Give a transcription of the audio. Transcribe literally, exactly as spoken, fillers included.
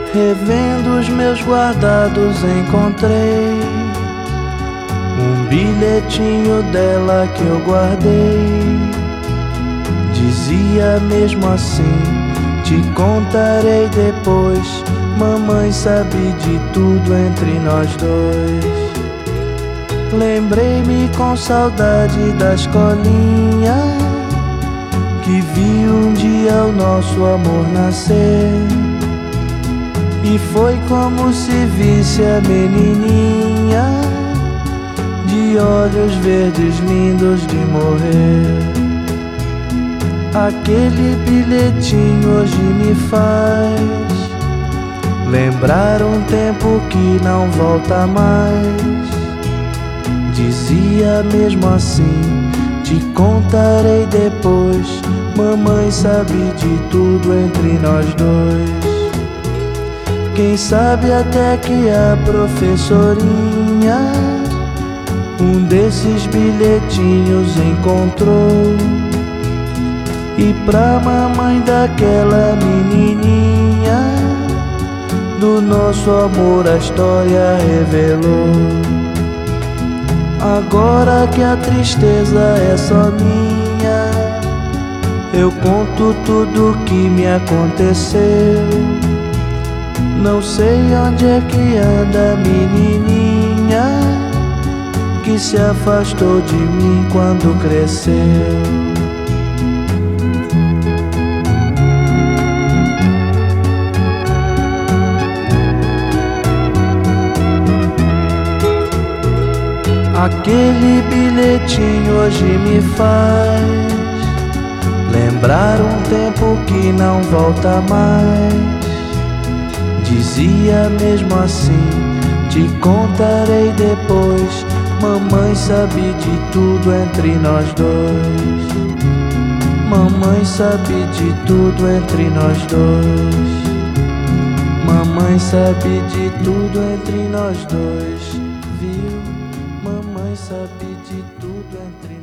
Revendo os meus guardados encontrei um bilhetinho dela que eu guardei. Dizia mesmo assim: te contarei depois. Mamãe sabe de tudo entre nós dois. Lembrei-me com saudade da escolinha que vi um dia o nosso amor nascer. E foi como se visse a menininha de olhos verdes lindos de morrer. Aquele bilhetinho hoje me faz lembrar um tempo que não volta mais. Dizia mesmo assim: te contarei depois. Mamãe sabe de tudo entre nós dois. Quem sabe até que a professorinha um desses bilhetinhos encontrou, e pra mamãe daquela menininha do nosso amor a história revelou. Agora que a tristeza é só minha, eu conto tudo que me aconteceu. Não sei onde é que anda a menininha que se afastou de mim quando cresceu. Aquele bilhetinho hoje me faz lembrar um tempo que não volta mais. Dizia mesmo assim: te contarei depois. Mamãe sabe de tudo entre nós dois. Mamãe sabe de tudo entre nós dois. Mamãe sabe de tudo entre nós dois. Viu? Mamãe sabe de tudo entre